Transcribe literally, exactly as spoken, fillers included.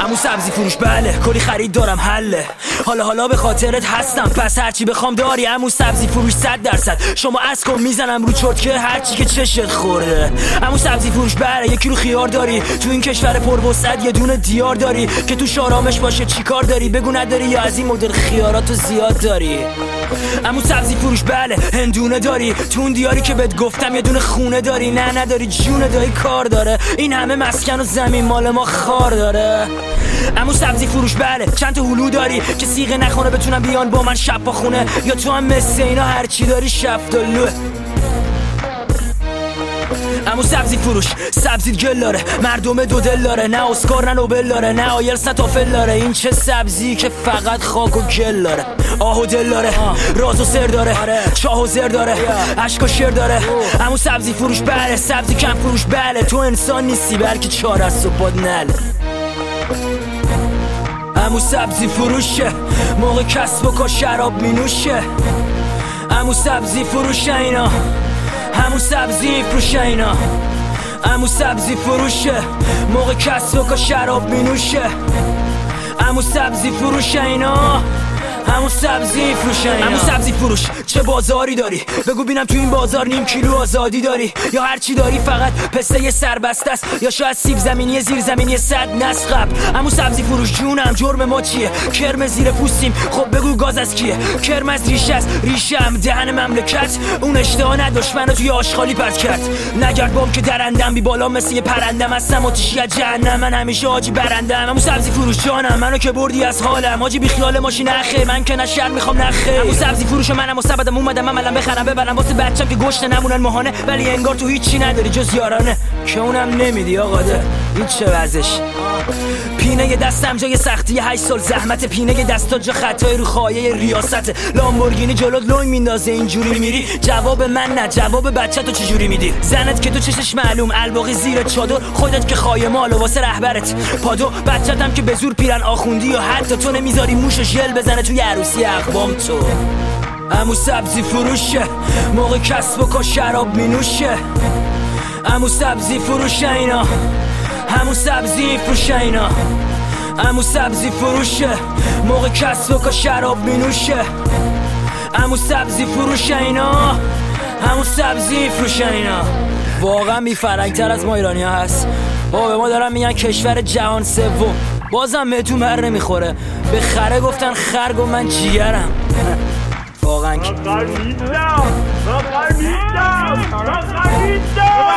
عمو سبزی فروش بله کلی خرید دارم حله حالا حالا به خاطرت هستم پس هرچی بخوام داری عمو سبزی فروش صد درصد شما از کن میزنم رو چرتکه هرچی که چشت خورده عمو سبزی فروش بله یکی رو خیار داری تو این کشور پروسعت یه دونه دیار داری که تو شارامش باشه چیکار داری بگو نداری یا از این مدل خیاراتو زیاد داری عمو سبزی فروش بله هندونه داری تو اون دیاری که بهت گفتم یه دونه خونه داری نه نداری جون دایی کار داره این همه مسکن و زمین مال ما خار داره عمو سبزی فروش بله چند تا هلو داری که سیغه نخونه بتونم بیان با من شب با خونه یا تو هم مثل اینا هرچی داری شفتالوه عمو سبزی فروش سبزیت گل داره مردم دو دل داره نه اسکار نه نوبل داره نه آیلتس نه تافل داره این چه سبزی که فقط خاک و گل داره آه و دل داره راز و سر داره چاه و زر داره عشق و شعر داره عمو سبزی فروش بله سبزی کم فروش بله تو انسان نیستی بلکه چهار از صبح نل عمو سبزی فروشه موقع کسب و کار شراب می نوشه عمو سبزی فروشه اینا عمو سبزی فروشه اینا عمو سبزی فروشه موقع کسب و کار شراب می نوشه عمو سبزی فروشه اینا عمو سبزی فروش اینا عمو سبزی فروش چه بازاری داری بگو بینم تو این بازار نیم کیلو آزادی داری یا هر چی داری فقط پسته یه سربسته است یا شاید سیب زمینی زیر زمینی صد نسخب عمو سبزی فروش جونم جرم ما چیه کرم زیر پوستیم خب بگو گاز از کیه کرم از ریشه است ریشم دهن مملکت اون اشتها نداشت منو توی آشغالی پرت کرد نگرد بام که درندم بی بالا مثل یه پرندم هستم آتیشی از جهنم من همیشه حاجی برندم عمو سبزی فروش جانم منو که بردی از حالم حاجی بی خیال ماشین اخه من که نشر میخوام نخه عمو سبزی فروش منم مستبدم اومدم عملم بخرم ببرم واسه بچم که گوشت نمونن ماهانه ولی انگار تو هیچی نداری جز یارانه که اونم نمیدی آقا ده این چه وضعش پینه دستم جای سختی هشت سال زحمت پینه دستا جا خطای رو خایه ریاست لامبورگینی جلوت لنگ میندازه اینجوری میری جواب من نه جواب بچه تو چجوری میدی زنت که تو چشش معلوم الباقی زیر چادر خودت که خایه مال واسه رهبرت پادو بچه‌تم که به زور پیرن آخوندی یا حتی تو نمیذاری موشو ژل بزنه تو عروسی اقوام تو عمو سبزی فروشه موقع کسب و کار شراب می نوشه عمو سبزی فروشه اینا عمو سبزی فروشه اینا عمو سبزی فروشه موقع کسب و کار شراب می نوشه عمو سبزی فروشه اینا عمو سبزی فروشه اینا واقعا بی فرنگ‌تر از ما ایرانی ها هست بابا به ما دارن میگن کشور جهان سوم بازم به تو مر نمیخوره به خره گفتن خرگ و من جیگرم واقعا خریدم خریدم خریدم